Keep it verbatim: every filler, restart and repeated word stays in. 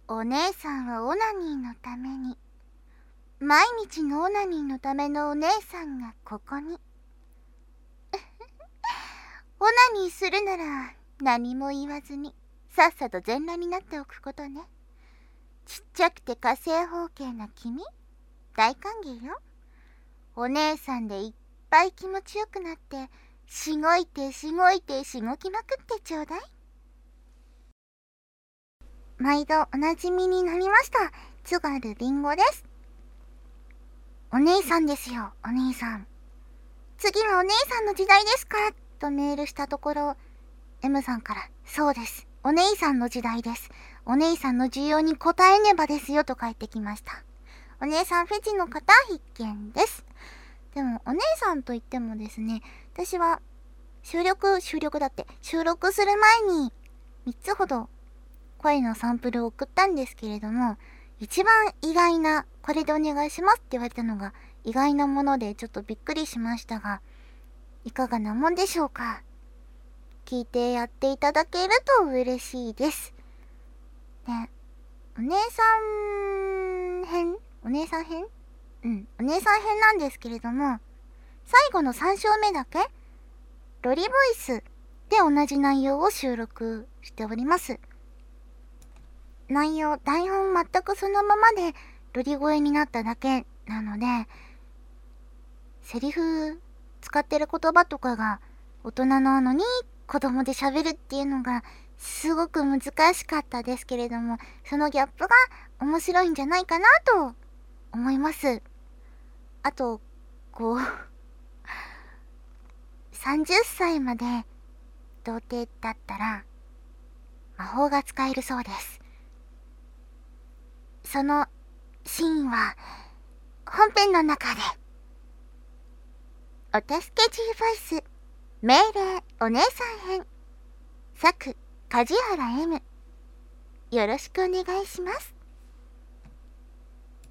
お姉さんはオナニーのために、毎日のオナニーのためのお姉さんがここに。オナニーするなら何も言わずにさっさと全裸になっておくことね。ちっちゃくて火星方形な君、大歓迎よ。お姉さんでいっぱい気持ちよくなってしごいてしごいてしごきまくってちょうだい。毎度おなじみになりました津軽りんごです。お姉さんですよ、お姉さん。次はお姉さんの時代ですかとメールしたところ、 M さんから、そうです、お姉さんの時代です、お姉さんの需要に応えねばですよと返ってきました。お姉さんフェチの方必見です。でもお姉さんといってもですね、私は収録収録だって収録する前にみっつほど声のサンプルを送ったんですけれども、一番意外な、これでお願いしますって言われたのが意外なものでちょっとびっくりしましたが、いかがなもんでしょうか。聞いてやっていただけると嬉しいです。ね、お姉さん編お姉さん編うん、お姉さん編なんですけれども、最後のさん章目だけ、ロリボイスで同じ内容を収録しております。内容、台本全くそのままでロリ声になっただけなので、セリフ使ってる言葉とかが大人なのに子供で喋るっていうのがすごく難しかったですけれども、そのギャップが面白いんじゃないかなと思います。あと、こうさんじゅっさいまで童貞だったら魔法が使えるそうです。そのシーンは本編の中で。お助け G ボイス命令お姉さん編、作梶原 M、よろしくお願いします。